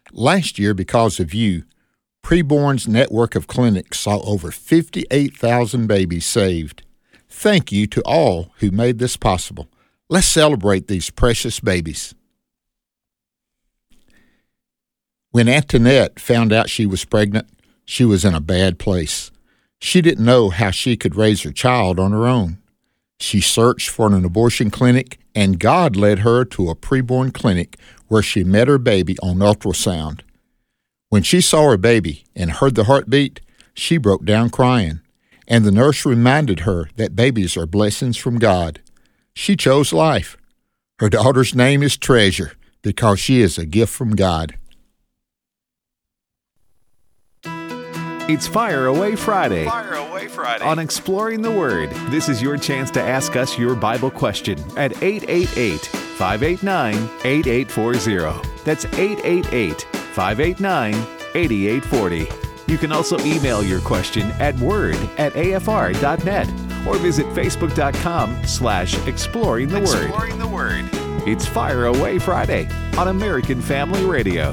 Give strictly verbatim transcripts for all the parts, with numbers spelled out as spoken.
Last year, because of you, Preborn's network of clinics saw over fifty-eight thousand babies saved. Thank you to all who made this possible. Let's celebrate these precious babies. When Antoinette found out she was pregnant, she was in a bad place. She didn't know how she could raise her child on her own. She searched for an abortion clinic, and God led her to a preborn clinic where she met her baby on ultrasound. When she saw her baby and heard the heartbeat, she broke down crying, and the nurse reminded her that babies are blessings from God. She chose life. Her daughter's name is Treasure because she is a gift from God. It's Fire Away Friday. Fire Away Friday. On Exploring the Word. This is your chance to ask us your Bible question at eight eight eight, five eight nine, eight eight four zero. That's eight eight eight, five eight nine, eight eight four zero. You can also email your question at word at a f r dot net or visit facebook.com slash exploring the word. Exploring the Word. It's Fire Away Friday on American Family Radio.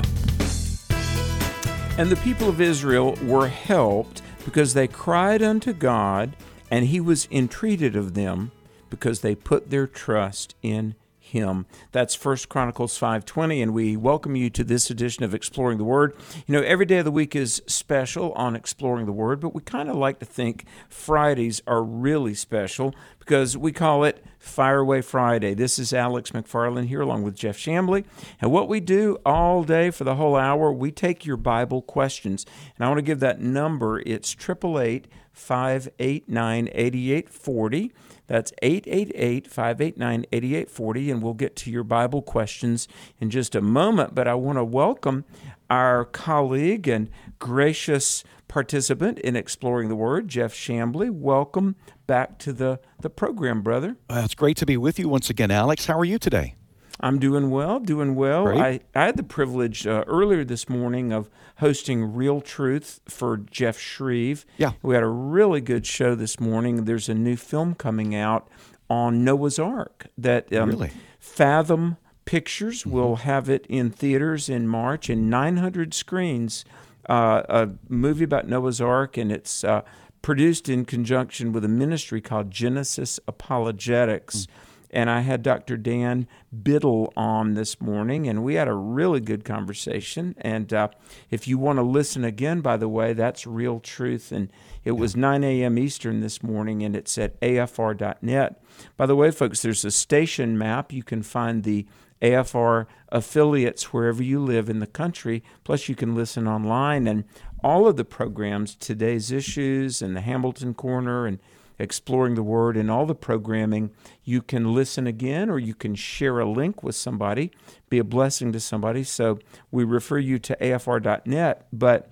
And the people of Israel were helped because they cried unto God, and he was entreated of them because they put their trust in him. That's First Chronicles five twenty, and we welcome you to this edition of Exploring the Word. You know, every day of the week is special on Exploring the Word, but we kind of like to think Fridays are really special because we call it Fire Away Friday. This is Alex McFarland here along with Jeff Chambly. And what we do all day for the whole hour, we take your Bible questions. And I want to give that number. It's eight eight eight, five eight nine, eight eight four zero. That's eight eight eight, five eight nine, eight eight four zero, and we'll get to your Bible questions in just a moment. But I want to welcome our colleague and gracious participant in Exploring the Word, Jeff Chambly. Welcome back to the, the program, brother. Uh, it's great to be with you once again, Alex. How are you today? I'm doing well, doing well. I, I had the privilege uh, earlier this morning of hosting Real Truth for Jeff Shreve. Yeah. We had a really good show this morning. There's a new film coming out on Noah's Ark that um, Really? Fathom Pictures mm-hmm. will have it in theaters in March and nine hundred screens. Uh, a movie about Noah's Ark, and it's uh, produced in conjunction with a ministry called Genesis Apologetics. Mm. And I had Doctor Dan Biddle on this morning, and we had a really good conversation. And uh, if you want to listen again, by the way, that's Real Truth. And it was nine a.m. Eastern this morning, and it's at a f r dot net. By the way, folks, there's a station map. You can find the A F R affiliates wherever you live in the country. Plus, you can listen online. And all of the programs, Today's Issues and the Hamilton Corner and Exploring the Word and all the programming, you can listen again or you can share a link with somebody, be a blessing to somebody. So we refer you to a f r dot net. But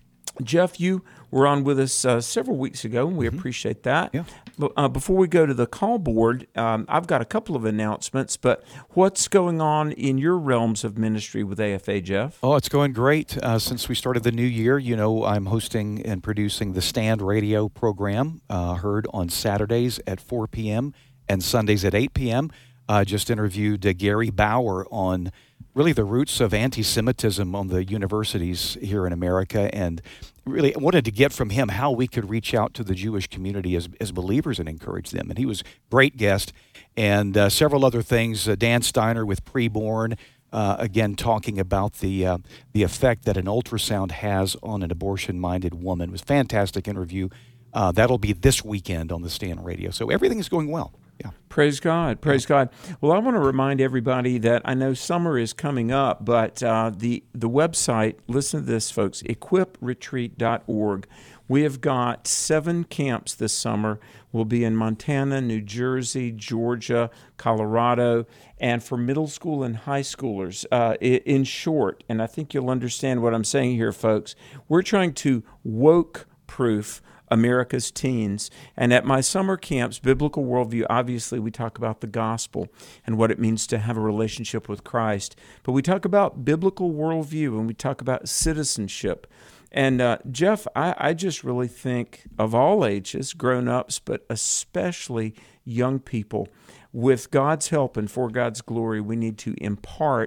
Jeff, you were on with us uh, several weeks ago, and we mm-hmm. appreciate that. Yeah. But, uh, before we go to the call board, um, I've got a couple of announcements, but what's going on in your realms of ministry with A F A, Jeff? Oh, it's going great. Uh, since we started the new year, you know, I'm hosting and producing the Stand Radio program, uh, heard on Saturdays at four p.m. and Sundays at eight p.m. Uh, just interviewed uh, Gary Bauer on really the roots of anti-Semitism on the universities here in America, and really wanted to get from him how we could reach out to the Jewish community as, as believers and encourage them. And he was a great guest, and uh, several other things. Uh, Dan Steiner with Preborn, uh, again talking about the uh, the effect that an ultrasound has on an abortion-minded woman. It was a fantastic interview. Uh, that'll be this weekend on the Stand Radio. So everything is going well. Yeah. Praise God. Praise God. Well, I want to remind everybody that I know summer is coming up, but uh, the, the website, listen to this, folks, equip retreat dot org. We have got seven camps this summer. We'll be in Montana, New Jersey, Georgia, Colorado, and for middle school and high schoolers. Uh, in short, and I think you'll understand what I'm saying here, folks, we're trying to woke-proof America's teens. And at my summer camps, Biblical Worldview, obviously we talk about the gospel and what it means to have a relationship with Christ. But we talk about biblical worldview and we talk about citizenship. And uh, Jeff, I, I just really think of all ages, grown-ups, but especially young people, with God's help and for God's glory, we need to impart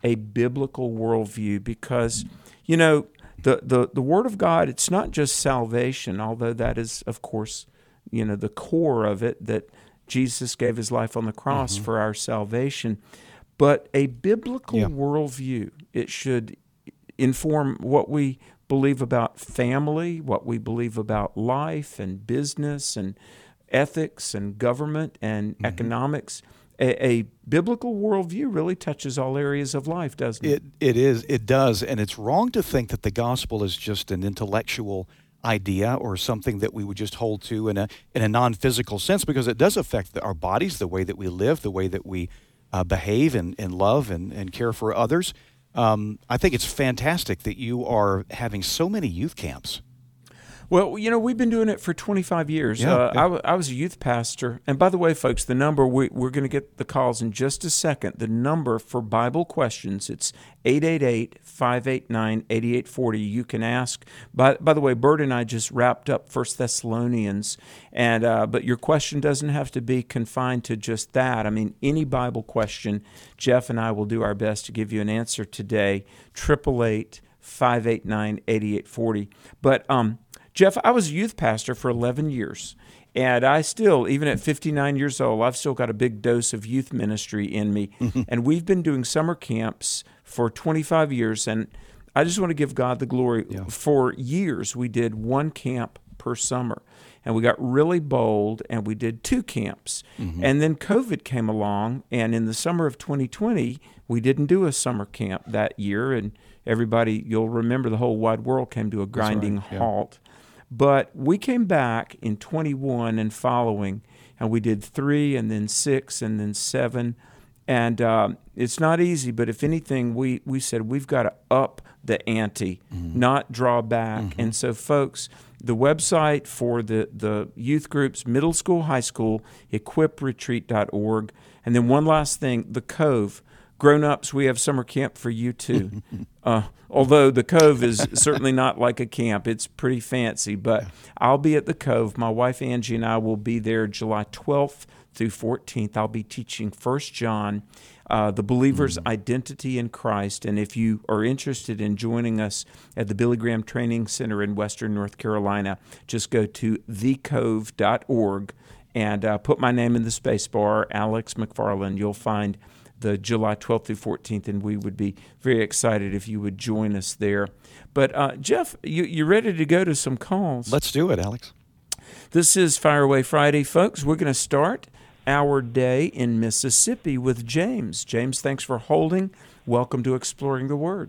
a biblical worldview, because, you know, the, the, the Word of God, it's not just salvation, although that is, of course, you know, the core of it, that Jesus gave his life on the cross mm-hmm. for our salvation. But a biblical yeah. worldview, it should inform what we believe about family, what we believe about life and business and ethics and government and mm-hmm. economics. A, a biblical worldview really touches all areas of life, doesn't it? It, it is. It does. And it's wrong to think that the gospel is just an intellectual idea or something that we would just hold to in a in a non-physical sense, because it does affect our bodies, the way that we live, the way that we uh, behave and, and love and, and care for others. Um, I think it's fantastic that you are having so many youth camps. Well, you know, we've been doing it for twenty-five years. Yeah, uh, yeah. I, w- I was a youth pastor. And by the way, folks, the number, we, we're going to get the calls in just a second. The number for Bible questions, it's eight eight eight, five eight nine, eight eight four zero. You can ask. By, by the way, Bert and I just wrapped up First Thessalonians, and uh, but your question doesn't have to be confined to just that. I mean, any Bible question, Jeff and I will do our best to give you an answer today. eight eight eight, five eight nine, eight eight four zero. But, um, Jeff, I was a youth pastor for eleven years, and I still, even at fifty-nine years old, I've still got a big dose of youth ministry in me. And we've been doing summer camps for twenty-five years, and I just want to give God the glory. Yeah. For years, we did one camp per summer, and we got really bold, and we did two camps. Mm-hmm. And then COVID came along, and in the summer of twenty twenty, we didn't do a summer camp that year, and everybody, you'll remember the whole wide world came to a grinding right. yeah. halt. But we came back in twenty-one and following, and we did three and then six and then seven. And um, it's not easy, but if anything, we, we said we've got to up the ante, mm-hmm. not draw back. Mm-hmm. And so, folks, the website for the, the youth groups, middle school, high school, equip retreat dot org. And then one last thing, the Cove. Grown-ups, we have summer camp for you too. uh, although the Cove is certainly not like a camp. It's pretty fancy, but I'll be at the Cove. My wife Angie and I will be there July twelfth through fourteenth. I'll be teaching First John, uh, the believer's mm. identity in Christ. And if you are interested in joining us at the Billy Graham Training Center in Western North Carolina, just go to the cove dot org and uh, put my name in the space bar, Alex McFarland. You'll find the July twelfth through fourteenth, and we would be very excited if you would join us there. But, uh, Jeff, you, you ready to go to some calls? Let's do it, Alex. This is Fire Away Friday, folks. We're going to start our day in Mississippi with James. James, thanks for holding. Welcome to Exploring the Word.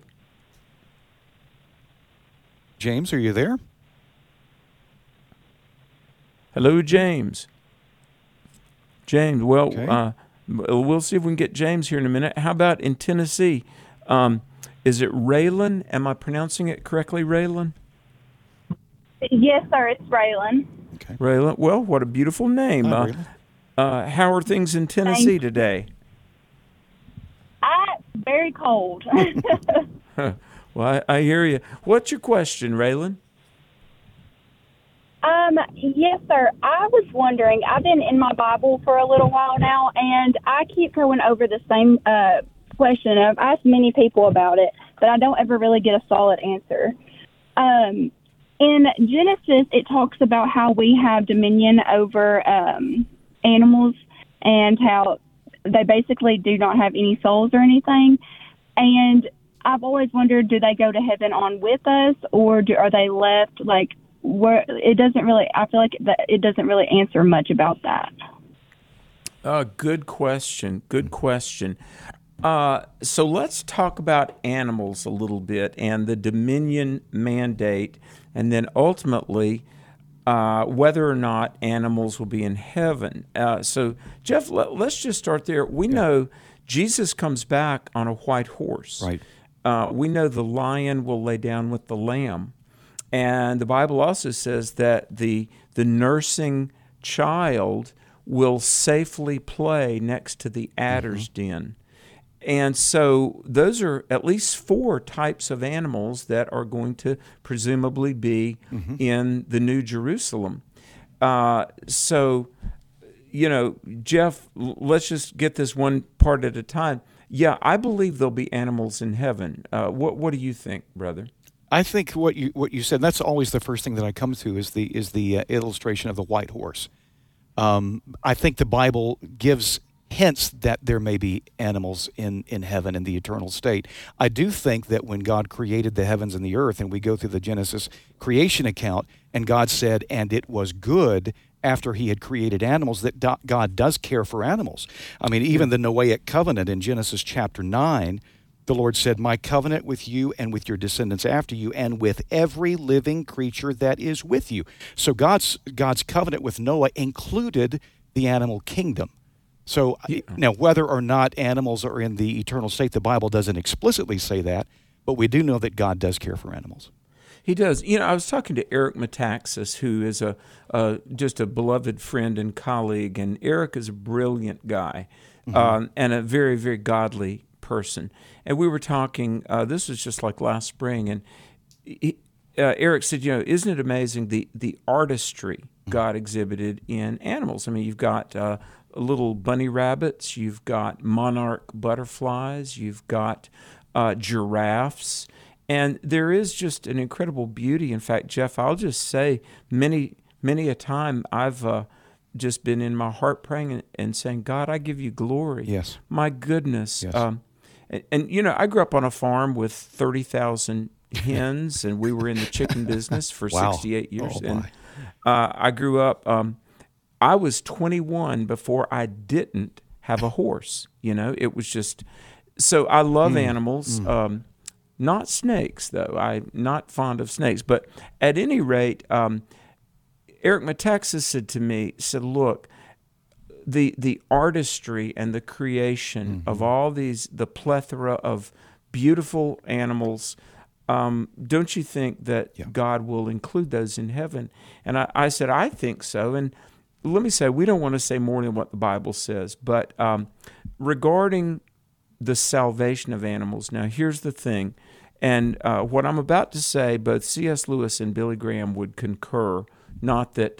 James, are you there? Hello, James. James, well, okay. uh, we'll see if we can get James here in a minute. How about in Tennessee? Um, is it Raylan? Am I pronouncing it correctly, Raylan? Yes, sir. It's Raylan. Okay. Raylan. Well, what a beautiful name. Hi, uh, Raylan. uh, how are things in Tennessee Thanks. today? I very cold. Well, I, I hear you. What's your question, Raylan? Um, yes, sir. I was wondering, I've been in my Bible for a little while now, and I keep going over the same uh, question. I've asked many people about it, but I don't ever really get a solid answer. Um, in Genesis, it talks about how we have dominion over um, animals and how they basically do not have any souls or anything. And I've always wondered, do they go to heaven on with us, or do, are they left, like, where it doesn't really, I feel like that it doesn't really answer much about that. Uh, good question. Good question. Uh, so let's talk about animals a little bit and the dominion mandate, and then ultimately uh, whether or not animals will be in heaven. Uh, so, Jeff, let, let's just start there. We yeah. know Jesus comes back on a white horse. Right. Uh, we know the lion will lay down with the lamb. And the Bible also says that the the nursing child will safely play next to the adder's mm-hmm. den. And so those are at least four types of animals that are going to presumably be mm-hmm. in the New Jerusalem. Uh, so, you know, Jeff, let's just get this one part at a time. yeah, I believe there'll be animals in heaven. Uh, what What do you think, brother? I think what you what you said, that's always the first thing that I come to is the is the uh, illustration of the white horse. Um, I think the Bible gives hints that there may be animals in, in heaven in the eternal state. I do think that when God created the heavens and the earth, and we go through the Genesis creation account, and God said, and it was good after he had created animals, that do- God does care for animals. I mean, even the Noahic covenant in Genesis chapter nine, the Lord said, my covenant with you and with your descendants after you and with every living creature that is with you. So God's God's covenant with Noah included the animal kingdom. So yeah. Now, whether or not animals are in the eternal state, the Bible doesn't explicitly say that, but we do know that God does care for animals. He does. You know, I was talking to Eric Metaxas, who is a uh, just a beloved friend and colleague, and Eric is a brilliant guy mm-hmm. um, and a very, very godly person. And we were talking, uh, this was just like last spring, and he, uh, Eric said, you know, isn't it amazing the, the artistry God exhibited in animals? I mean, you've got uh, little bunny rabbits, you've got monarch butterflies, you've got uh, giraffes, and there is just an incredible beauty. In fact, Jeff, I'll just say many, many a time I've uh, just been in my heart praying and, and saying, God, I give you glory. Yes. My goodness. Yes. Um, and, and, you know, I grew up on a farm with thirty thousand hens, and we were in the chicken business for wow. sixty-eight years. Oh, and uh, I grew up, um, I was twenty-one before I didn't have a horse. You know, it was just, so I love mm. animals. Mm. Um, not snakes, though. I'm not fond of snakes. But at any rate, um, Eric Metaxas said to me, said, look, the the artistry and the creation mm-hmm. of all these, the plethora of beautiful animals, um, don't you think that yeah. God will include those in heaven? And I, I said, I think so. And let me say, we don't want to say more than what the Bible says, but um, regarding the salvation of animals, now here's the thing, and uh, what I'm about to say, both C S. Lewis and Billy Graham would concur, not that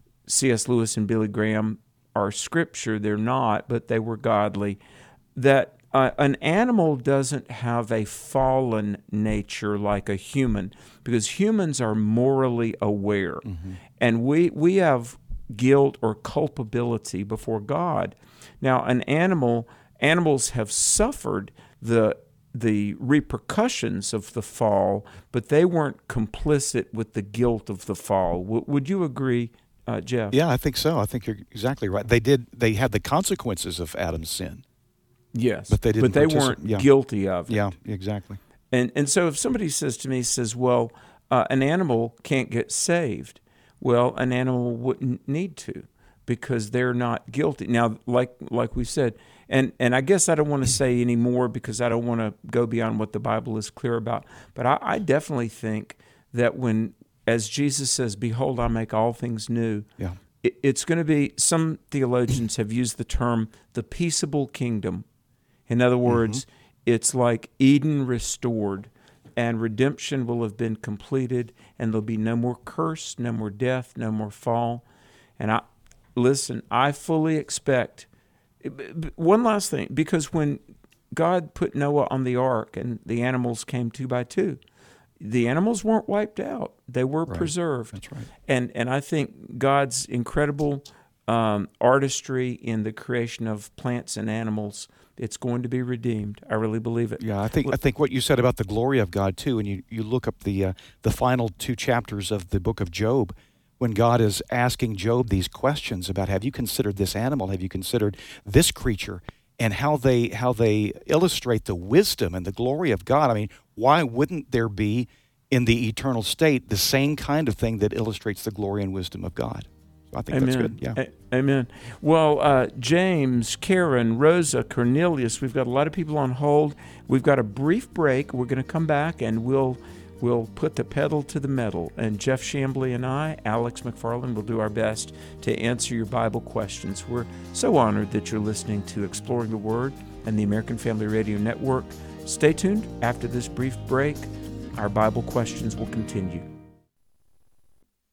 C S. Lewis and Billy Graham are scripture, they're not, but they were godly, that uh, an animal doesn't have a fallen nature like a human, because humans are morally aware, mm-hmm. and we we have guilt or culpability before God. Now, an animal, animals have suffered the the repercussions of the fall, but they weren't complicit with the guilt of the fall. W- would you agree, uh, Jeff? Yeah, I think so. I think you're exactly right. They did. They had the consequences of Adam's sin. Yes, but they didn't. But they particip- weren't yeah. guilty of it. Yeah, exactly. And and so if somebody says to me, says, well, uh, an animal can't get saved. Well, an animal wouldn't need to, because they're not guilty. Now, like like we said, and, and I guess I don't want to say any more because I don't want to go beyond what the Bible is clear about, but I, I definitely think that when, as Jesus says, behold, I make all things new, yeah. it, it's going to be, some theologians have used the term the peaceable kingdom. In other words, mm-hmm. it's like Eden restored, and redemption will have been completed, and there'll be no more curse, no more death, no more fall. And I listen, I fully expect, one last thing, because when God put Noah on the ark and the animals came two by two, the animals weren't wiped out. They were right. preserved. That's right. And and I think God's incredible um, artistry in the creation of plants and animals, it's going to be redeemed. I really believe it. Yeah, I think I think what you said about the glory of God too, and you, you look up the uh, the final two chapters of the book of Job, when God is asking Job these questions about, have you considered this animal? Have you considered this creature? And how they how they illustrate the wisdom and the glory of God. I mean, why wouldn't there be in the eternal state the same kind of thing that illustrates the glory and wisdom of God? So I think Amen. that's good. Yeah. A- Amen. Well, uh, James, Karen, Rosa, Cornelius, we've got a lot of people on hold. We've got a brief break. We're going to come back and we'll we'll put the pedal to the metal. And Jeff Chambly and I, Alex McFarland, will do our best to answer your Bible questions. We're so honored that you're listening to Exploring the Word and the American Family Radio Network. Stay tuned. After this brief break, our Bible questions will continue.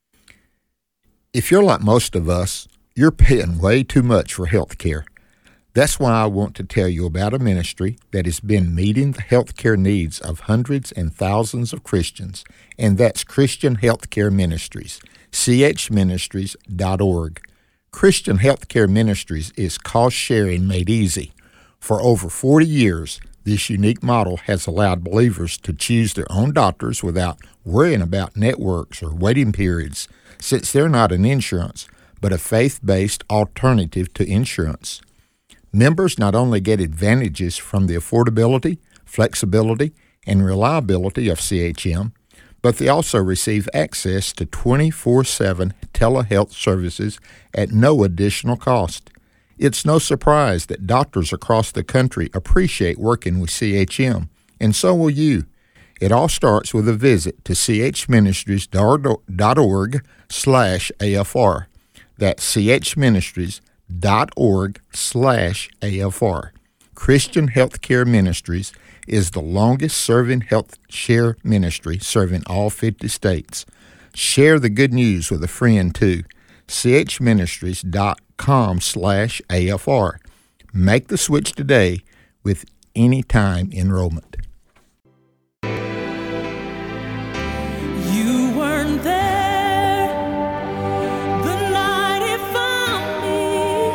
If you're like most of us, you're paying way too much for health care. That's why I want to tell you about a ministry that has been meeting the healthcare needs of hundreds and thousands of Christians, and that's Christian Healthcare Ministries, c h ministries dot org. Christian Healthcare Ministries is cost-sharing made easy. For over forty years, this unique model has allowed believers to choose their own doctors without worrying about networks or waiting periods, since they're not an insurance, but a faith-based alternative to insurance. Members not only get advantages from the affordability, flexibility, and reliability of C H M, but they also receive access to twenty-four seven telehealth services at no additional cost. It's no surprise that doctors across the country appreciate working with C H M, and so will you. It all starts with a visit to c h ministries dot org slash A F R. That's c h ministries dot org slash A F R. Christian Healthcare Ministries is the longest-serving health share ministry serving all fifty states. Share the good news with a friend, too. c h ministries dot com slash A F R. Make the switch today with anytime enrollment. You weren't there the night it found me.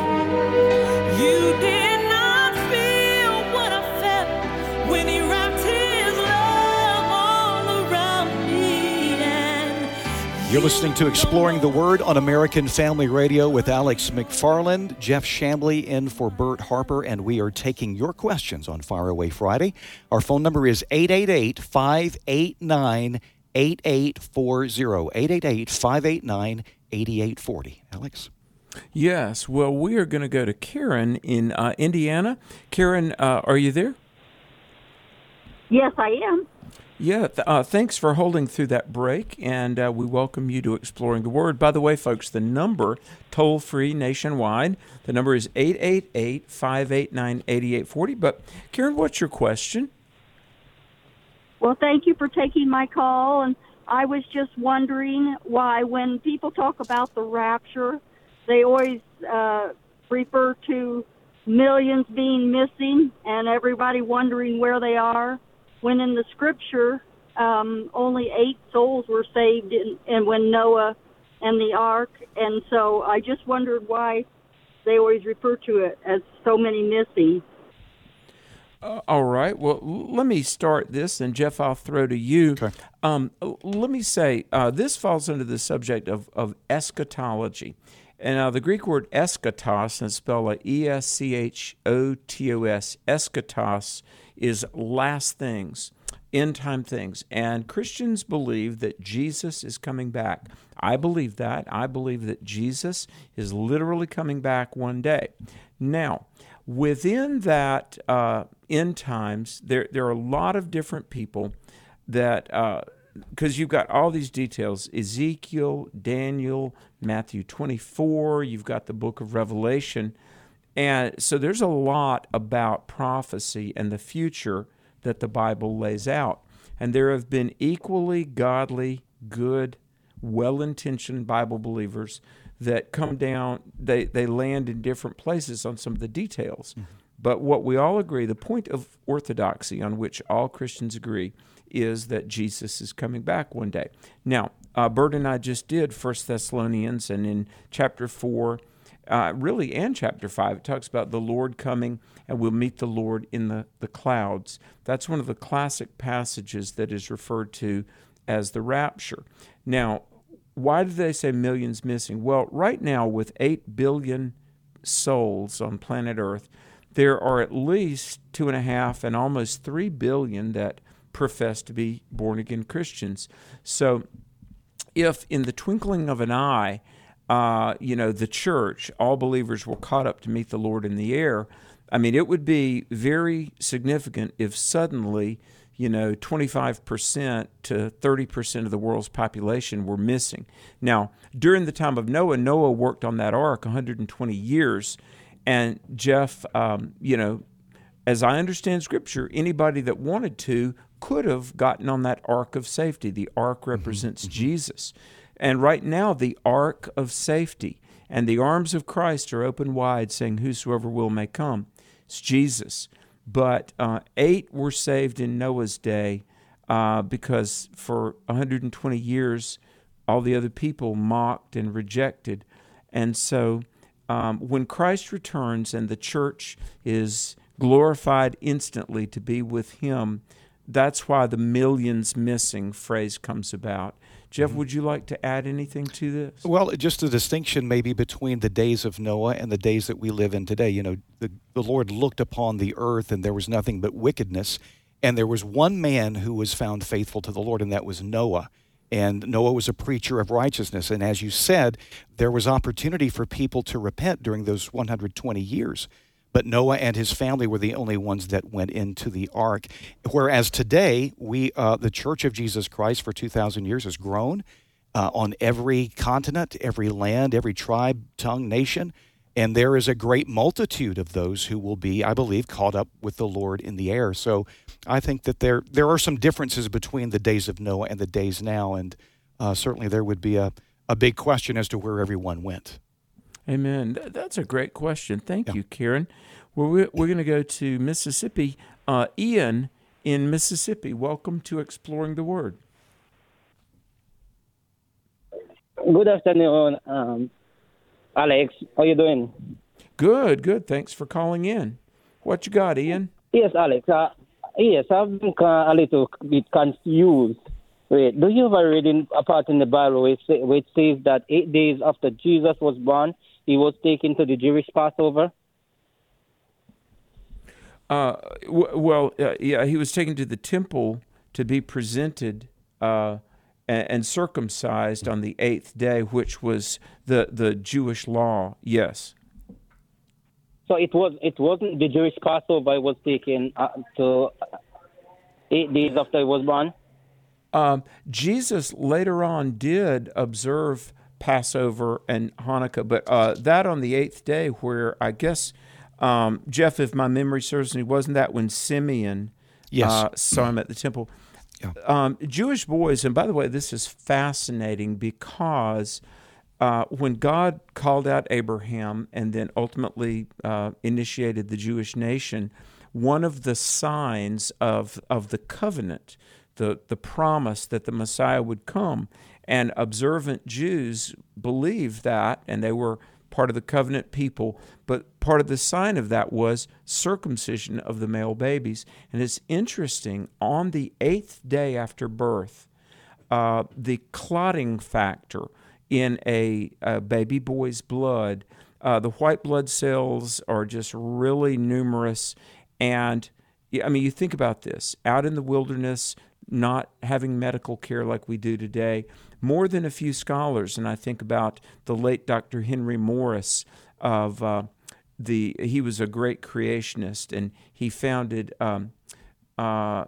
You did not feel what I felt when he wrapped his love all around me. And You're listening to Exploring the Word on American Family Radio with Alex McFarland, Jeff Chambly in for Bert Harper, and we are taking your questions on Fire Away Friday. Our phone number is eight eight eight, five eight nine, eight eight four zero, eight eight eight, five eight nine, eight eight four zero. Alex? Yes. Well, we are going to go to Karen in uh, Indiana. Karen, uh, are you there? Yes, I am. Yeah, th- uh, thanks for holding through that break, and uh, we welcome you to Exploring the Word. By the way, folks, the number, toll-free nationwide, the number is eight eight eight, five eight nine, eight eight four zero. But, Karen, what's your question? Well, thank you for taking my call, and I was just wondering why when people talk about the rapture, they always uh, refer to millions being missing and everybody wondering where they are, when in the scripture um, only eight souls were saved in, and when Noah and the ark, and so I just wondered why they always refer to it as so many missing. Uh, all right. Well, l- let me start this, and Jeff, I'll throw to you. Okay. Um, l- let me say, uh, this falls under the subject of, of eschatology. And uh, the Greek word eschatos, and spelled like E S C H O T O S, eschatos, is last things, end-time things. And Christians believe that Jesus is coming back. I believe that. I believe that Jesus is literally coming back one day. Now, within that uh, end times, there, there are a lot of different people that, because uh, you've got all these details, Ezekiel, Daniel, Matthew twenty-four, you've got the book of Revelation. And so there's a lot about prophecy and the future that the Bible lays out. And there have been equally godly, good, well-intentioned Bible believers that come down, they, they land in different places on some of the details. Mm-hmm. But what we all agree, the point of orthodoxy on which all Christians agree, is that Jesus is coming back one day. Now, uh, Bert and I just did First Thessalonians, and in chapter four, Uh, really, and chapter five, it talks about the Lord coming, and we'll meet the Lord in the, the clouds. That's one of the classic passages that is referred to as the rapture. Now, why do they say millions missing? Well, right now, with eight billion souls on planet Earth, there are at least two and a half and almost three billion that profess to be born-again Christians. So if in the twinkling of an eye, Uh, you know, the church, all believers were caught up to meet the Lord in the air, I mean, it would be very significant if suddenly, you know, twenty-five percent to thirty percent of the world's population were missing. Now, during the time of Noah, Noah worked on that ark one hundred twenty years. And Jeff, um, you know, as I understand Scripture, anybody that wanted to could have gotten on that ark of safety. The ark represents mm-hmm. Jesus. And right now, the ark of safety and the arms of Christ are open wide, saying, whosoever will may come. It's Jesus. But uh, eight were saved in Noah's day uh, because for one hundred twenty years, all the other people mocked and rejected. And so um, when Christ returns and the church is glorified instantly to be with him, that's why the millions missing phrase comes about. Jeff, would you like to add anything to this? Well, just a distinction maybe between the days of Noah and the days that we live in today. You know, the, the Lord looked upon the earth and there was nothing but wickedness. And there was one man who was found faithful to the Lord, and that was Noah. And Noah was a preacher of righteousness. And as you said, there was opportunity for people to repent during those one hundred twenty years. But Noah and his family were the only ones that went into the ark. Whereas today, we, uh, the Church of Jesus Christ for two thousand years has grown uh, on every continent, every land, every tribe, tongue, nation. And there is a great multitude of those who will be, I believe, caught up with the Lord in the air. So I think that there there are some differences between the days of Noah and the days now. And uh, certainly there would be a, a big question as to where everyone went. Amen. Th- That's a great question. Thank Yeah. you, Karen. Well, we're, we're going to go to Mississippi. Uh, Ian in Mississippi, welcome to Exploring the Word. Good afternoon, um, Alex. How you doing? Good, good. Thanks for calling in. What you got, Ian? Yes, Alex. Uh, yes, I've been uh, a little bit confused. Wait, do you have a reading a part in the Bible which, say, which says that eight days after Jesus was born, he was taken to the Jewish Passover? Uh, w- well, uh, yeah, he was taken to the temple to be presented uh, and, and circumcised on the eighth day, which was the, the Jewish law. Yes. So it was it wasn't the Jewish Passover. It was taken uh, to eight days after he was born. Um, Jesus later on did observe Passover and Hanukkah, but uh, that on the eighth day, where I guess, um, Jeff, if my memory serves me, wasn't that when Simeon Yes. uh, saw him at the temple? Yeah. Um, Jewish boys, and by the way, this is fascinating because uh, when God called out Abraham and then ultimately uh, initiated the Jewish nation, one of the signs of of the covenant, the the promise that the Messiah would come, and observant Jews believed that, and they were part of the covenant people, but part of the sign of that was circumcision of the male babies. And it's interesting, on the eighth day after birth, uh, the clotting factor in a, a baby boy's blood, uh, the white blood cells are just really numerous. And I mean, you think about this, out in the wilderness, not having medical care like we do today, more than a few scholars, and I think about the late Doctor Henry Morris of uh, the, he was a great creationist, and he founded um, uh,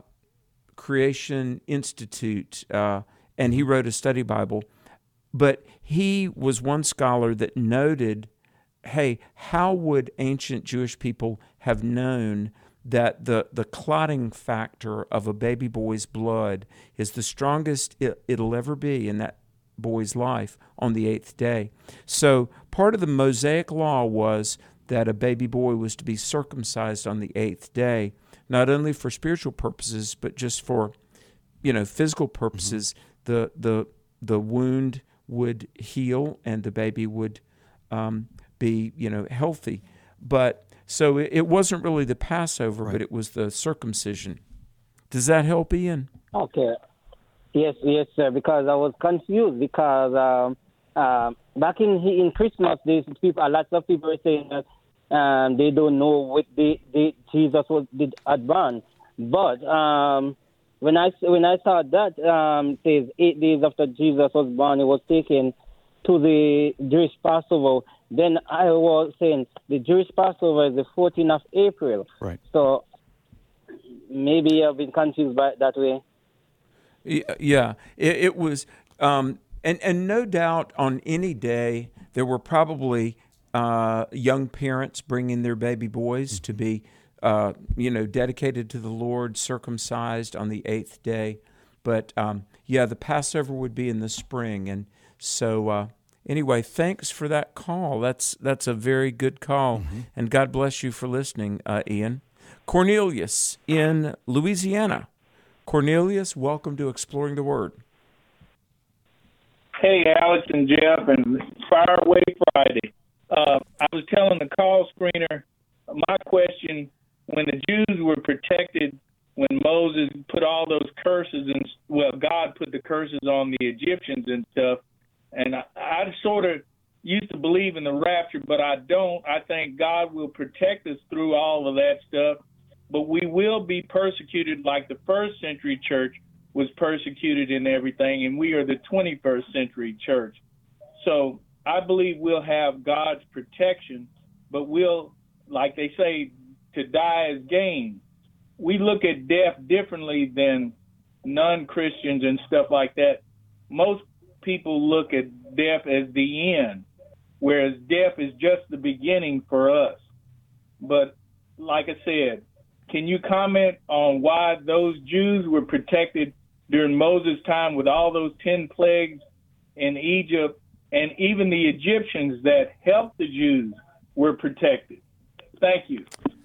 Creation Institute, uh, and he wrote a study Bible. But he was one scholar that noted, hey, how would ancient Jewish people have known that the, the clotting factor of a baby boy's blood is the strongest it, it'll ever be in that boy's life on the eighth day? So part of the Mosaic law was that a baby boy was to be circumcised on the eighth day, not only for spiritual purposes, but just for, you know, physical purposes. Mm-hmm. The, the, the wound would heal and the baby would um, be, you know, healthy. But so it, it wasn't really the Passover, right, but it was the circumcision. Does that help, Ian? Okay. Yes, yes, sir. Because I was confused because um, uh, back in in Christmas days, people, lots of people were saying that um, they don't know what the, the Jesus was did advance. But um, when I when I saw that um, says eight days after Jesus was born, he was taken to the Jewish Passover. Then I was saying the Jewish Passover is the fourteenth of April. Right. So maybe I've been confused by it that way. Yeah, it, it was, um, and and no doubt on any day there were probably uh, young parents bringing their baby boys mm-hmm. to be, uh, you know, dedicated to the Lord, circumcised on the eighth day. But um, yeah, the Passover would be in the spring, and so uh, anyway, thanks for that call. That's that's a very good call, Mm-hmm. and God bless you for listening, uh, Ian. Cornelius in Louisiana. Cornelius, welcome to Exploring the Word. Hey, Alex and Jeff, and Fire Away Friday. Uh, I was telling the call screener my question, when the Jews were protected, when Moses put all those curses, and well, God put the curses on the Egyptians and stuff, and I, I sort of used to believe in the rapture, but I don't. I think God will protect us through all of that stuff, but we will be persecuted like the first century church was persecuted and everything, and we are the twenty-first century church. So I believe we'll have God's protection, but we'll, like they say, to die is gain. We look at death differently than non-Christians and stuff like that. Most people look at death as the end, whereas death is just the beginning for us. But like I said, can you comment on why those Jews were protected during Moses' time with all those ten plagues in Egypt, and even the Egyptians that helped the Jews were protected? Thank you.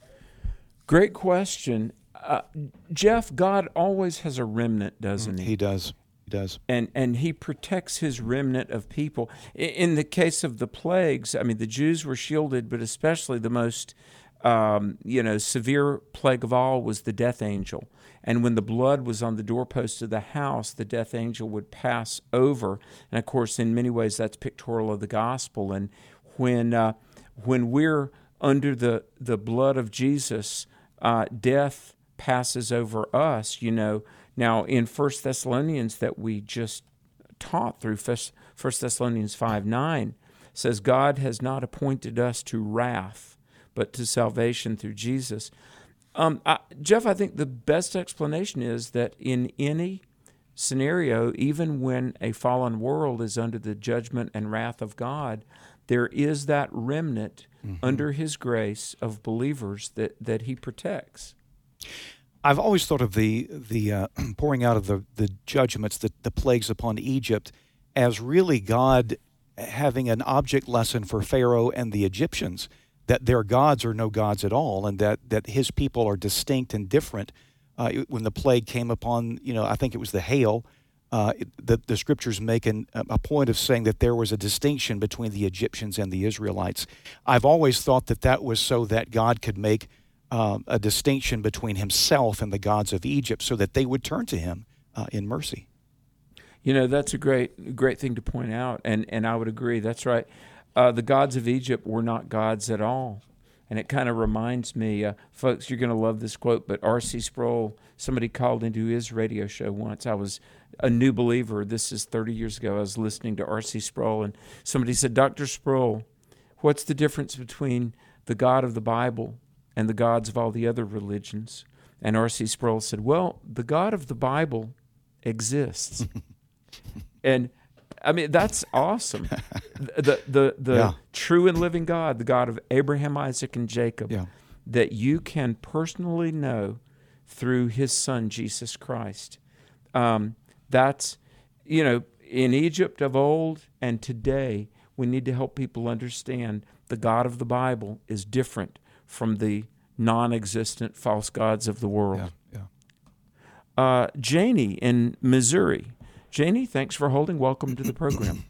Great question. Uh, Jeff, God always has a remnant, doesn't he? He does. He does. And and he protects his remnant of people. I- In the case of the plagues, I mean, the Jews were shielded, but especially the most, um, you know, severe plague of all was the death angel. And when the blood was on the doorpost of the house, the death angel would pass over. And of course, in many ways, that's pictorial of the gospel. And when uh, when we're under the, the blood of Jesus, uh, death passes over us, you know. Now, in First Thessalonians that we just taught through First Thessalonians five nine, says, God has not appointed us to wrath, but to salvation through Jesus. Um, I, Jeff, I think the best explanation is that in any scenario, even when a fallen world is under the judgment and wrath of God, there is that remnant mm-hmm. under his grace of believers that, that he protects. I've always thought of the the uh, pouring out of the, the judgments, the, the plagues upon Egypt, as really God having an object lesson for Pharaoh and the Egyptians, that their gods are no gods at all, and that, that his people are distinct and different. Uh, when the plague came upon, you know, I think it was the hail, uh, the, the scriptures make an, a point of saying that there was a distinction between the Egyptians and the Israelites. I've always thought that that was so that God could make Um, a distinction between himself and the gods of Egypt so that they would turn to him uh, in mercy. You know, that's a great great thing to point out, and, and I would agree. That's right. Uh, the gods of Egypt were not gods at all. And it kind of reminds me, uh, folks, you're going to love this quote, but R C Sproul, somebody called into his radio show once. I was a new believer. This is thirty years ago. I was listening to R C Sproul, and somebody said, Doctor Sproul, what's the difference between the God of the Bible and the gods of all the other religions? And R C Sproul said, well, the God of the Bible exists. And I mean, that's awesome. The the the yeah. true and living God, the God of Abraham, Isaac, and Jacob, yeah. that you can personally know through his son, Jesus Christ. Um, that's, you know, in Egypt of old and today, we need to help people understand the God of the Bible is different from the non-existent false gods of the world. Yeah, yeah. Uh, Janie in Missouri. Janie, thanks for holding. Welcome to the program.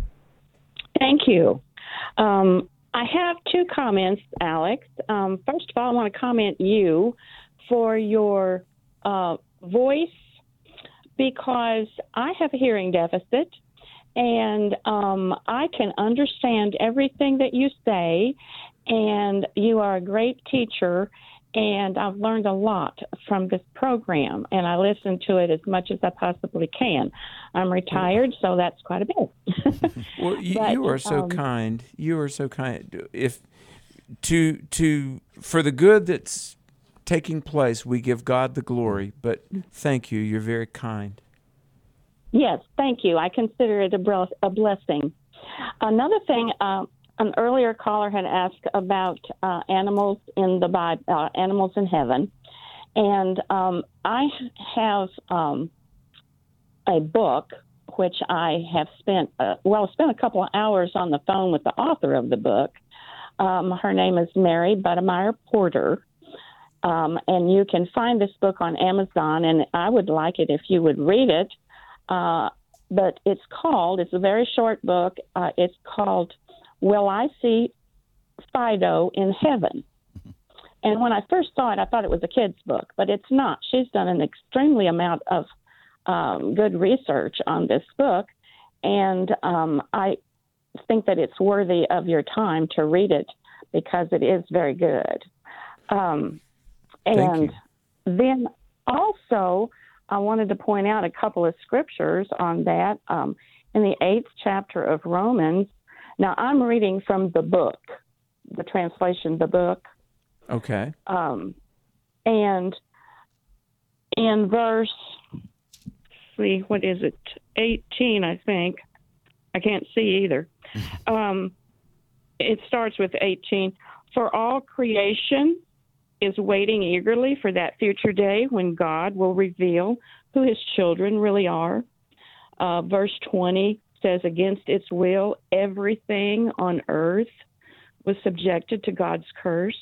Thank you. Um, I have two comments, Alex. Um, first of all, I want to comment you for your uh, voice, because I have a hearing deficit, and um, I can understand everything that you say, and you are a great teacher, and I've learned a lot from this program, and I listen to it as much as I possibly can. I'm retired, so that's quite a bit. Well, you, But, you are so um, kind. You are so kind. If to to for the good that's taking place, we give God the glory. But thank you. You're very kind. Yes, thank you. I consider it a, bro- a blessing. Another thing, uh, an earlier caller had asked about uh, animals in the Bible, uh, animals in heaven, and um, I have um, a book which I have spent, uh, well, spent a couple of hours on the phone with the author of the book. Um, her name is Mary Butemeyer Porter. Um, and you can find this book on Amazon, and I would like it if you would read it. Uh, but it's called, it's a very short book. Uh, it's called Will I See Fido in Heaven? And when I first saw it, I thought it was a kid's book, but it's not. She's done an extremely amount of um, good research on this book, and um, I think that it's worthy of your time to read it because it is very good. Um, and then also, I wanted to point out a couple of scriptures on that. Um, in the eighth chapter of Romans, now I'm reading from the book, the translation, the book. Okay. Um, and in verse, see, what is it? eighteen, I think. I can't see either. Um, it starts with eighteen. For all creation is waiting eagerly for that future day when God will reveal who his children really are. Uh, verse twenty says, against its will, everything on earth was subjected to God's curse.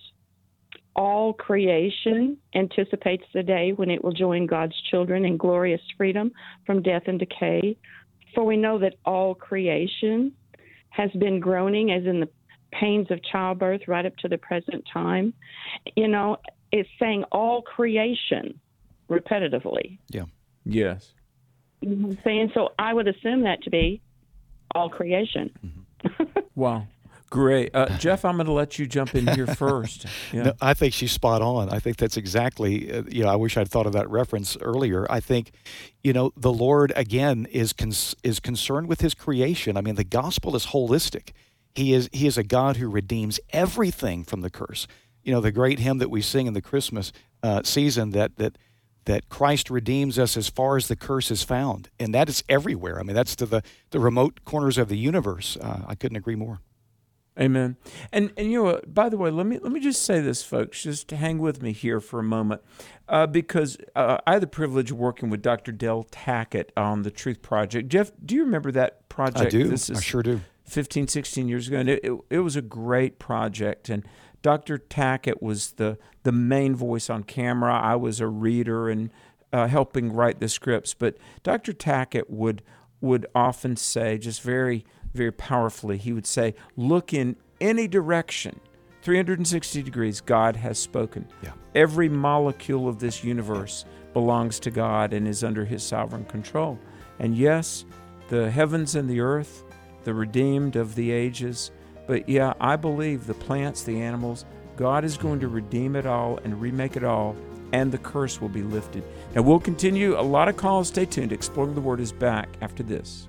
All creation anticipates the day when it will join God's children in glorious freedom from death and decay. For we know that all creation has been groaning as in the pains of childbirth right up to the present time. You know, it's saying all creation repetitively. Yeah. Yes. You know what I'm saying? So I would assume that to be all creation. Mm-hmm. Wow. Great. Uh, Jeff, I'm going to let you jump in here first. Yeah. No, I think she's spot on. I think that's exactly, uh, you know, I wish I'd thought of that reference earlier. I think, you know, the Lord, again, is cons- is concerned with his creation. I mean, the gospel is holistic. He is he is a God who redeems everything from the curse. You know, the great hymn that we sing in the Christmas uh, season that that that Christ redeems us as far as the curse is found. And that is everywhere. I mean, that's to the, the remote corners of the universe. Uh, I couldn't agree more. Amen. And and you know, by the way, let me let me just say this, folks. Just hang with me here for a moment, uh, because uh, I had the privilege of working with Doctor Del Tackett on the Truth Project. Jeff, do you remember that project? I do. This is I sure do. fifteen, sixteen years ago, and it, it, it was a great project. And Doctor Tackett was the the main voice on camera. I was a reader and uh, helping write the scripts. But Doctor Tackett would would often say, just very very powerfully, he would say, look in any direction, three hundred sixty degrees, God has spoken. Yeah. Every molecule of this universe belongs to God and is under his sovereign control. And yes, the heavens and the earth, the redeemed of the ages, but yeah, I believe the plants, the animals, God is going to redeem it all and remake it all, and the curse will be lifted. Now, we'll continue. A lot of calls. Stay tuned. Exploring the Word is back after this.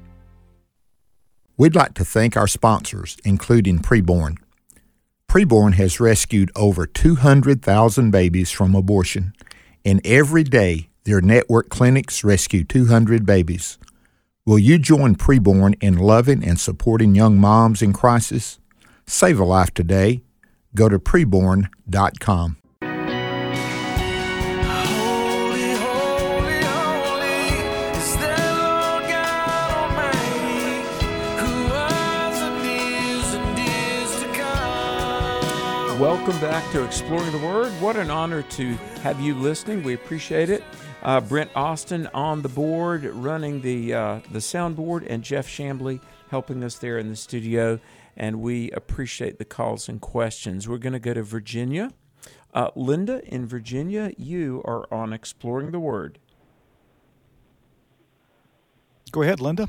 We'd like to thank our sponsors, including Preborn. Preborn has rescued over two hundred thousand babies from abortion, and every day their network clinics rescue two hundred babies. Will you join Preborn in loving and supporting young moms in crisis? Save a life today. Go to preborn dot com. Welcome back to Exploring the Word. What an honor to have you listening. We appreciate it. Uh, Brent Austin on the board, running the uh, the soundboard, and Jeff Chambly helping us there in the studio. And we appreciate the calls and questions. We're going to go to Virginia. Uh, Linda in Virginia, you are on Exploring the Word. Go ahead, Linda.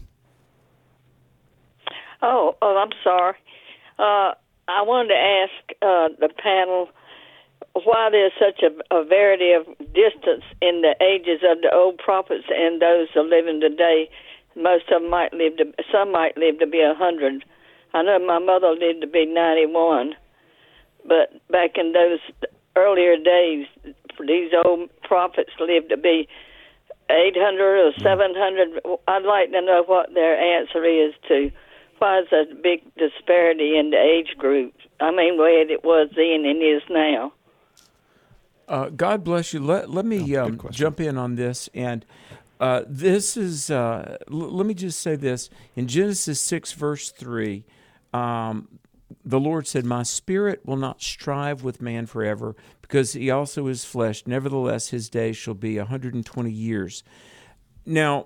Oh, oh I'm sorry. Uh, I wanted to ask uh, the panel why there's such a, a variety of distance in the ages of the old prophets and those that are living today. Most of them might live to, some might live to be a hundred. I know my mother lived to be ninety-one, but back in those earlier days, these old prophets lived to be eight hundred or seven hundred. I'd like to know what their answer is to why is there a big disparity in the age group? I mean, way it was then and is now. Uh, God bless you. Let, let me Oh, um, jump in on this. And Uh, this is, uh, l- let me just say this. In Genesis six, verse three, um, the Lord said, "My spirit will not strive with man forever, because he also is flesh. Nevertheless, his days shall be one hundred twenty years." Now,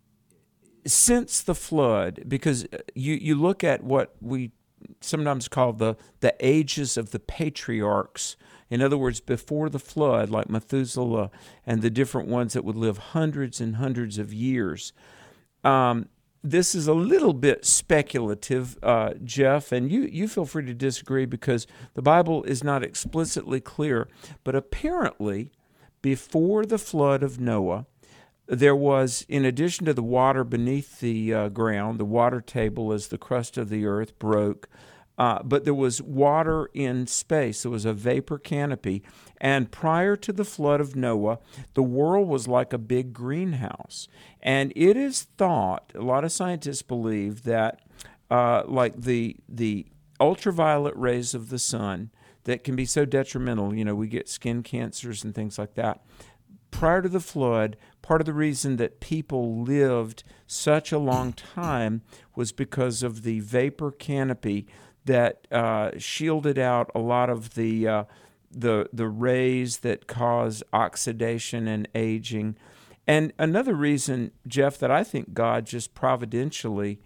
since the flood, because you, you look at what we sometimes call the, the ages of the patriarchs. In other words, before the flood, like Methuselah and the different ones that would live hundreds and hundreds of years. Um, this is a little bit speculative, uh, Jeff, and you, you feel free to disagree because the Bible is not explicitly clear. But apparently, before the flood of Noah, there was, in addition to the water beneath the uh, ground, the water table as the crust of the earth broke, uh, but there was water in space. There was a vapor canopy. And prior to the flood of Noah, the world was like a big greenhouse. And it is thought, a lot of scientists believe that uh, like the the ultraviolet rays of the sun that can be so detrimental, you know, we get skin cancers and things like that. Prior to the flood, part of the reason that people lived such a long time was because of the vapor canopy that uh, shielded out a lot of the uh, the the rays that cause oxidation and aging. And another reason, Jeff, that I think God just providentially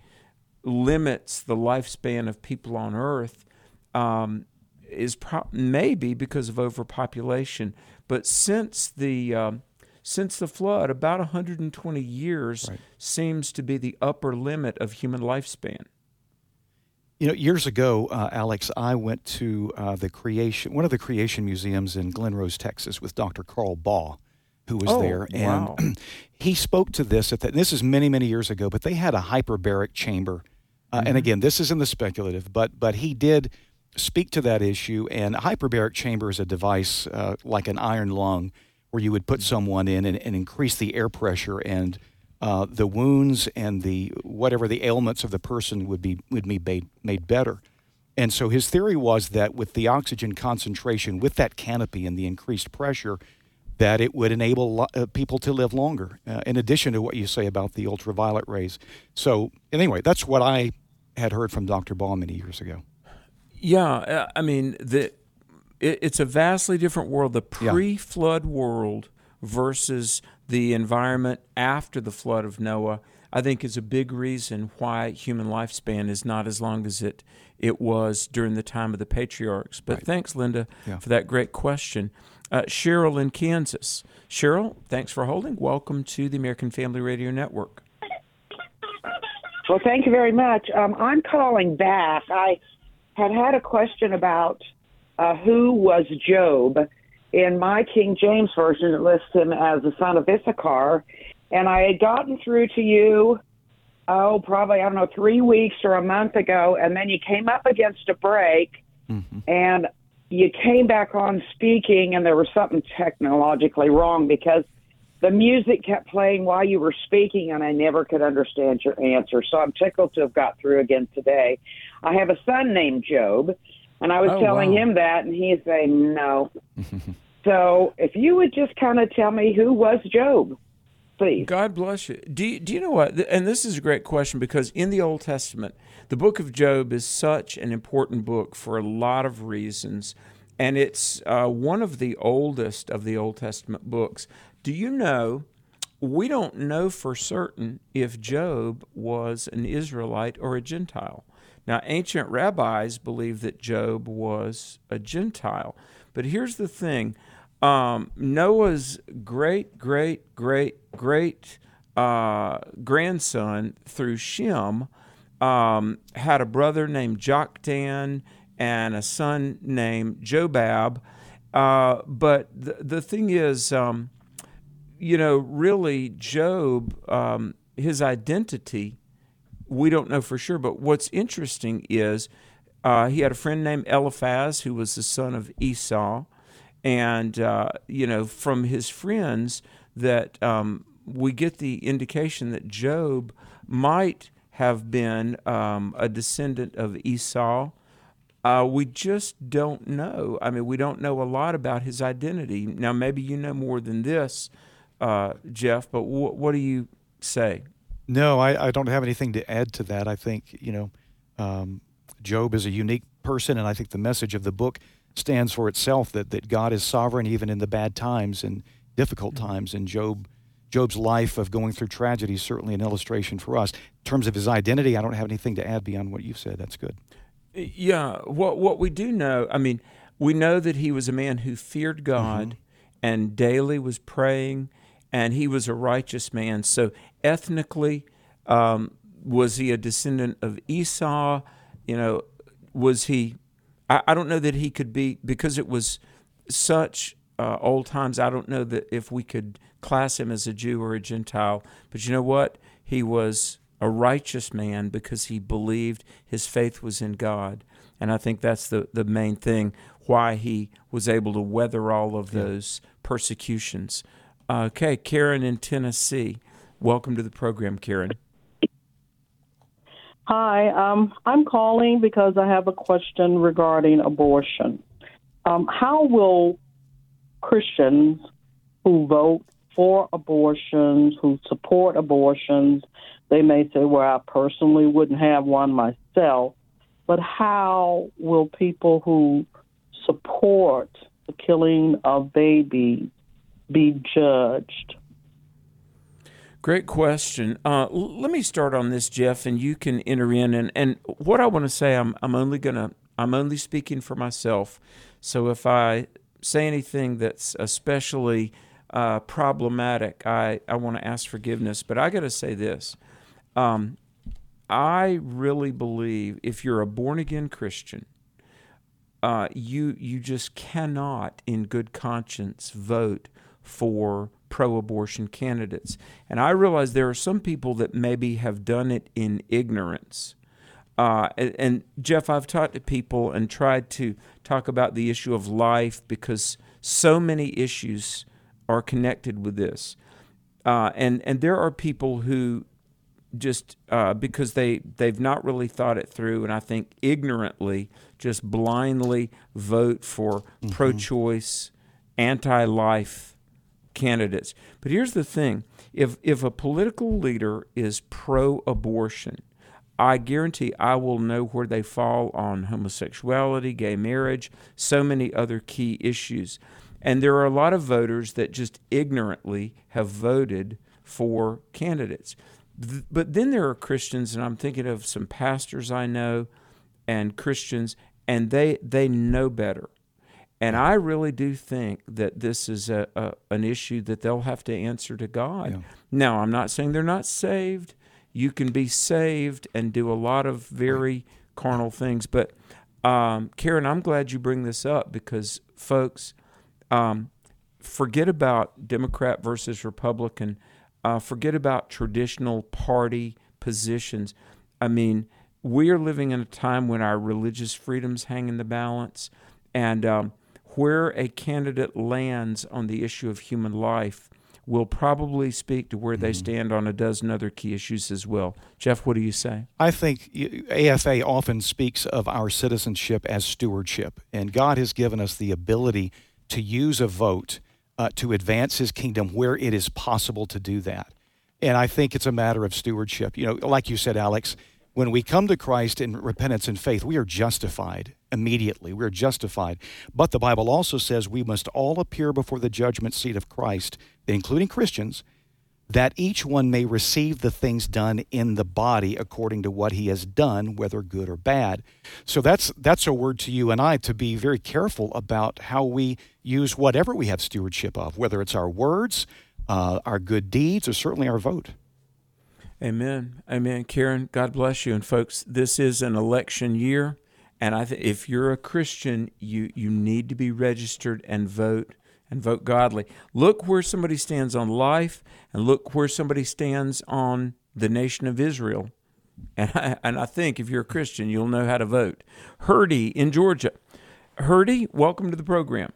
limits the lifespan of people on Earth um, is pro- maybe because of overpopulation. But since the um, since the flood, about one hundred twenty years right. seems to be the upper limit of human lifespan. You know, years ago, uh, Alex, I went to uh, the creation, one of the creation museums in Glen Rose, Texas, with Doctor Carl Baugh, who was oh, there, wow. and he spoke to this. At the, this is many, many years ago, but they had a hyperbaric chamber, uh, mm-hmm. and again, this is in the speculative, but but he did speak to that issue. And a hyperbaric chamber is a device uh, like an iron lung, where you would put someone in and, and increase the air pressure, and uh, the wounds and the whatever the ailments of the person would be would be made, made better. And so his theory was that with the oxygen concentration, with that canopy and the increased pressure, that it would enable lo- uh, people to live longer, uh, in addition to what you say about the ultraviolet rays. So anyway, that's what I had heard from Doctor Baugh many years ago. Yeah, I mean, the it, it's a vastly different world. The pre-flood yeah. world versus the environment after the flood of Noah, I think, is a big reason why human lifespan is not as long as it it was during the time of the patriarchs. But right. thanks, Linda, yeah. for that great question. Uh, Cheryl in Kansas. Cheryl, thanks for holding. Welcome to the American Family Radio Network. Well, thank you very much. Um, I'm calling back. I had had a question about uh, who was Job. In my King James Version, it lists him as the son of Issachar. And I had gotten through to you, oh, probably, I don't know, three weeks or a month ago, and then you came up against a break, mm-hmm. and you came back on speaking, and there was something technologically wrong because the music kept playing while you were speaking, and I never could understand your answer. So I'm tickled to have got through again today. I have a son named Job, and I was oh, telling wow. him that, and he's saying no. So if you would just kind of tell me who was Job, please. God bless you. Do you, do you know what? And this is a great question because in the Old Testament, the book of Job is such an important book for a lot of reasons, and it's uh, one of the oldest of the Old Testament books. Do you know, we don't know for certain if Job was an Israelite or a Gentile. Now, ancient rabbis believe that Job was a Gentile. But here's the thing. Um, Noah's great, great, great, great uh, grandson through Shem um, had a brother named Joktan and a son named Jobab. Uh, but the, the thing is, um, you know, really Job, um, his identity, we don't know for sure. But what's interesting is uh, he had a friend named Eliphaz who was the son of Esau. And, uh, you know, from his friends that um, we get the indication that Job might have been um, a descendant of Esau. Uh, we just don't know. I mean, we don't know a lot about his identity. Now, maybe you know more than this, uh, Jeff, but w- what do you say? No, I, I don't have anything to add to that. I think, you know, um, Job is a unique person, and I think the message of the book stands for itself, that, that God is sovereign even in the bad times and difficult times. And Job, Job's life of going through tragedy is certainly an illustration for us. In terms of his identity, I don't have anything to add beyond what you've said. That's good. Yeah, what what we do know, I mean, we know that he was a man who feared God mm-hmm. and daily was praying, and he was a righteous man. So ethnically, um, was he a descendant of Esau? You know, was he, I, I don't know that he could be, because it was such uh, old times, I don't know that if we could class him as a Jew or a Gentile. But you know what? He was a righteous man because he believed his faith was in God. And I think that's the, the main thing, why he was able to weather all of those persecutions. Uh, okay, Karen in Tennessee. Welcome to the program, Karen. Hi, um, I'm calling because I have a question regarding abortion. Um, how will Christians who vote for abortions, who support abortions, they may say, well, I personally wouldn't have one myself, but how will people who support the killing of babies be judged? Great question. Uh, l- let me start on this, Jeff, and you can enter in. And, and what I want to say, I'm I'm only gonna I'm only speaking for myself. So if I say anything that's especially uh, problematic, I, I want to ask forgiveness. But I got to say this: um, I really believe if you're a born again Christian, uh, you you just cannot, in good conscience, vote for pro-abortion candidates. And I realize there are some people that maybe have done it in ignorance. Uh, and, and Jeff, I've talked to people and tried to talk about the issue of life because so many issues are connected with this. Uh, and, and there are people who just, uh, because they, they've not really thought it through, and I think ignorantly, just blindly vote for mm-hmm. pro-choice, anti-life candidates. But here's the thing. If if a political leader is pro-abortion, I guarantee I will know where they fall on homosexuality, gay marriage, so many other key issues. And there are a lot of voters that just ignorantly have voted for candidates. Th- but then there are Christians, and I'm thinking of some pastors I know and Christians, and they they know better. And I really do think that this is a, a an issue that they'll have to answer to God. Yeah. Now, I'm not saying they're not saved. You can be saved and do a lot of very carnal things. But, um, Karen, I'm glad you bring this up because, folks, um, forget about Democrat versus Republican. Uh, forget about traditional party positions. I mean, we are living in a time when our religious freedoms hang in the balance. And um, where a candidate lands on the issue of human life will probably speak to where mm-hmm. they stand on a dozen other key issues as well. Jeff, what do you say? I think A F A often speaks of our citizenship as stewardship, and God has given us the ability to use a vote uh, to advance His kingdom where it is possible to do that. And I think it's a matter of stewardship. You know, like you said, Alex, when we come to Christ in repentance and faith, we are justified immediately. We're justified. But the Bible also says we must all appear before the judgment seat of Christ, including Christians, that each one may receive the things done in the body according to what he has done, whether good or bad. So that's that's a word to you and I to be very careful about how we use whatever we have stewardship of, whether it's our words, uh, our good deeds, or certainly our vote. Amen. Amen. Karen, God bless you. And folks, this is an election year. And I th- if you're a Christian, you, you need to be registered and vote and vote godly. Look where somebody stands on life and look where somebody stands on the nation of Israel. And I, and I think if you're a Christian, you'll know how to vote. Herdy in Georgia. Herdy, welcome to the program.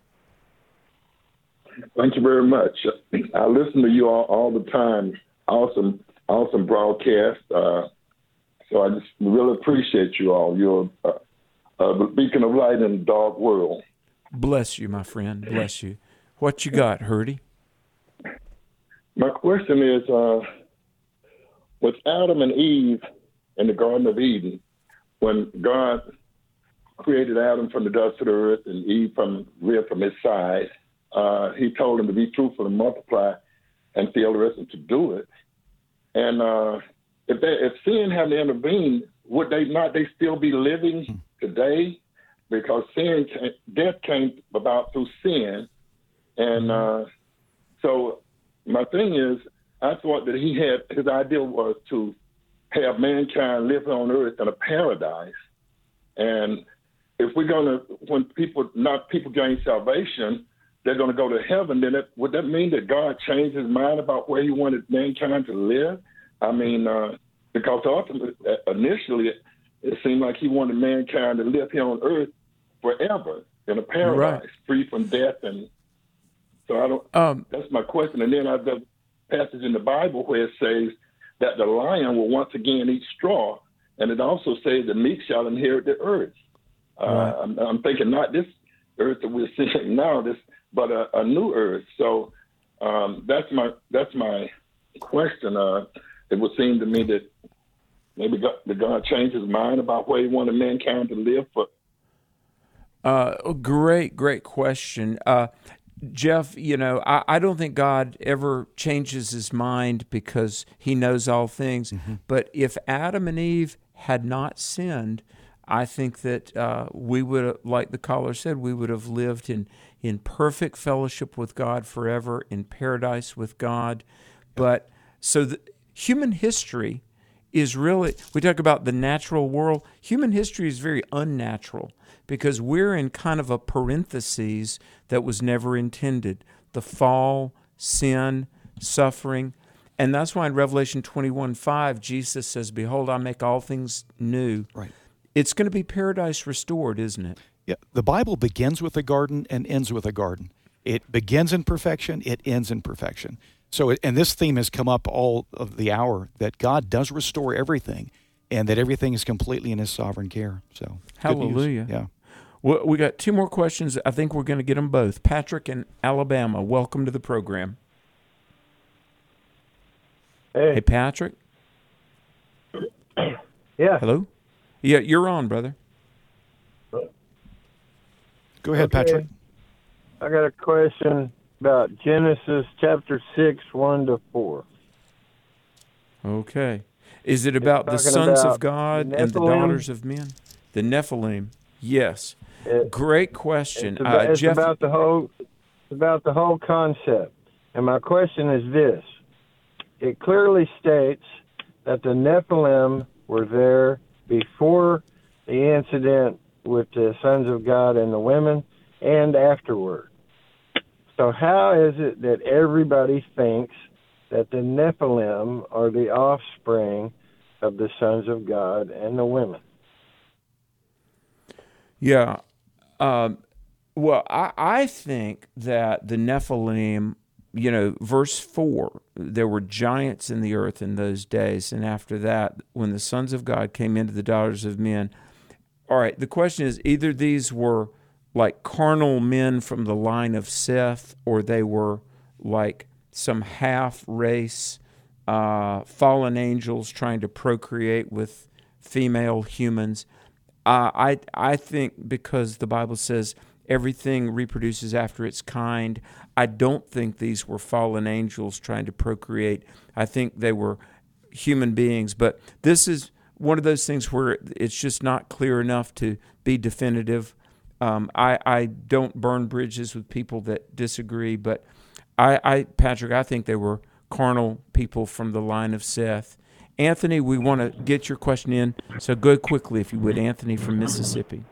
Thank you very much. I listen to you all, all the time. Awesome. Awesome broadcast. Uh, so I just really appreciate you all. You're uh, a beacon of light in a dark world. Bless you, my friend. Bless you. What you got, Herdy? My question is, uh, with Adam and Eve in the Garden of Eden, when God created Adam from the dust of the earth and Eve from rib from his side, uh, he told them to be fruitful and multiply and fill the earth and to do it. And uh, if they, if sin hadn't intervened, would they not they still be living today? Because sin, death came about through sin. And uh, so my thing is, I thought that he had, his idea was to have mankind live on earth in a paradise. And if we're going to, when people, not people gain salvation, they're going to go to heaven, then it, would that mean that God changed his mind about where he wanted mankind to live? I mean, uh, because ultimately, initially, it, it seemed like he wanted mankind to live here on earth forever in a paradise, right, free from death. And so I don't, um, that's my question. And then I've got a passage in the Bible where it says that the lion will once again eat straw. And it also says the meek shall inherit the earth. Uh, right. I'm, I'm thinking not this earth that we're seeing now, this, but a, a new earth. So um, that's my that's my question. Uh, it would seem to me that maybe God, did God change his mind about where he wanted mankind to live for. Uh, great, great question. Uh, Jeff, you know, I, I don't think God ever changes his mind because he knows all things. Mm-hmm. But if Adam and Eve had not sinned, I think that uh, we would, like the caller said, we would have lived in, in perfect fellowship with God forever, in paradise with God. But so the, human history is really, we talk about the natural world, human history is very unnatural because we're in kind of a parenthesis that was never intended. The fall, sin, suffering. And that's why in Revelation twenty-one five, Jesus says, behold, I make all things new. Right. It's going to be paradise restored, isn't it? Yeah. The Bible begins with a garden and ends with a garden. It begins in perfection, it ends in perfection. So, and this theme has come up all of the hour, that God does restore everything and that everything is completely in his sovereign care. So, hallelujah. Yeah. Well, we got two more questions. I think we're going to get them both. Patrick in Alabama, welcome to the program. Hey, hey Patrick. Yeah. Hello? Yeah, you're on, brother. Go ahead, okay. Patrick. I got a question about Genesis chapter six, one to four. Okay. Is it about the sons about of God the and the Nephilim? daughters of men? The Nephilim. Yes. It, Great question. It's, about, uh, it's Jeff, about the whole. It's about the whole concept. And my question is this: it clearly states that the Nephilim were there before the incident with the sons of God and the women, and afterward. So how is it that everybody thinks that the Nephilim are the offspring of the sons of God and the women? Yeah. Um, well, I, I think that the Nephilim, you know, verse four, there were giants in the earth in those days. And after that, when the sons of God came into the daughters of men, all right, the question is either these were like carnal men from the line of Seth, or they were like some half race uh, fallen angels trying to procreate with female humans. Uh, I I think because the Bible says everything reproduces after its kind, I don't think these were fallen angels trying to procreate. I think they were human beings. But this is one of those things where it's just not clear enough to be definitive. Um, I, I don't burn bridges with people that disagree, but I, I, Patrick, I think they were carnal people from the line of Seth. Anthony, we want to get your question in, so go quickly if you would. Anthony from Mississippi.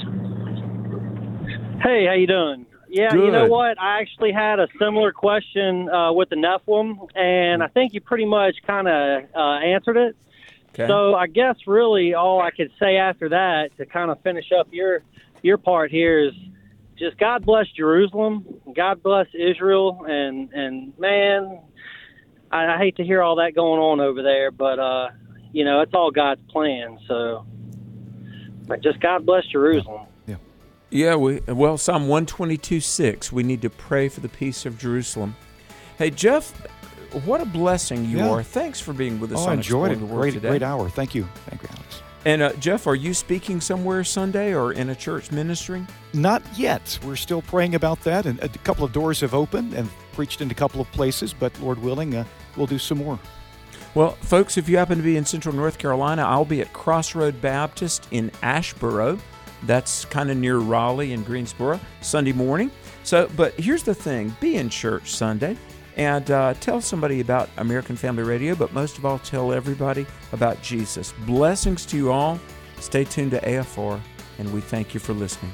Hey, how you doing? Yeah, Good. You know what? I actually had a similar question uh, with the Nephilim, and I think you pretty much kind of uh, answered it. Okay. So I guess really all I could say after that to kind of finish up your your part here is just God bless Jerusalem, God bless Israel, and and man, I, I hate to hear all that going on over there, but uh, you know it's all God's plan. So, but just God bless Jerusalem. Yeah. Yeah. We well Psalm one twenty-two six. We need to pray for the peace of Jerusalem. Hey Jeff, what a blessing you Yeah. are. Thanks for being with us Oh, I on enjoyed Exploring it. the Word Great, today. great hour. Thank you. Thank you, Alex. And uh, Jeff, are you speaking somewhere Sunday or in a church ministering? Not yet. We're still praying about that, and a couple of doors have opened and preached in a couple of places, but Lord willing, uh, we'll do some more. Well, folks, if you happen to be in Central North Carolina, I'll be at Crossroad Baptist in Asheboro. That's kind of near Raleigh and Greensboro, Sunday morning. So, but here's the thing, be in church Sunday and uh, tell somebody about American Family Radio, but most of all, tell everybody about Jesus. Blessings to you all. Stay tuned to A F R, and we thank you for listening.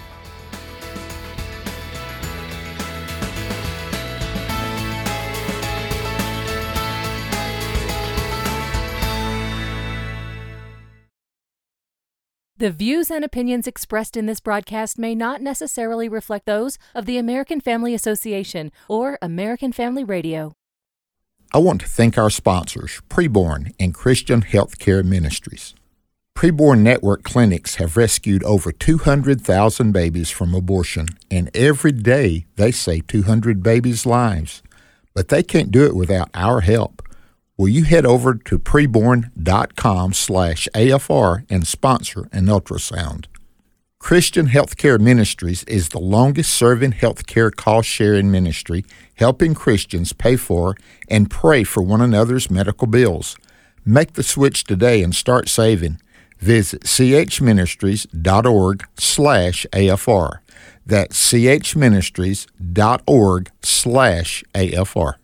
The views and opinions expressed in this broadcast may not necessarily reflect those of the American Family Association or American Family Radio. I want to thank our sponsors, Preborn and Christian Healthcare Ministries. Preborn Network clinics have rescued over two hundred thousand babies from abortion, and every day they save two hundred babies' lives. But they can't do it without our help. Will you head over to preborn.com slash AFR and sponsor an ultrasound? Christian Healthcare Ministries is the longest-serving healthcare cost-sharing ministry, helping Christians pay for and pray for one another's medical bills. Make the switch today and start saving. Visit chministries.org slash AFR. That's chministries.org slash AFR.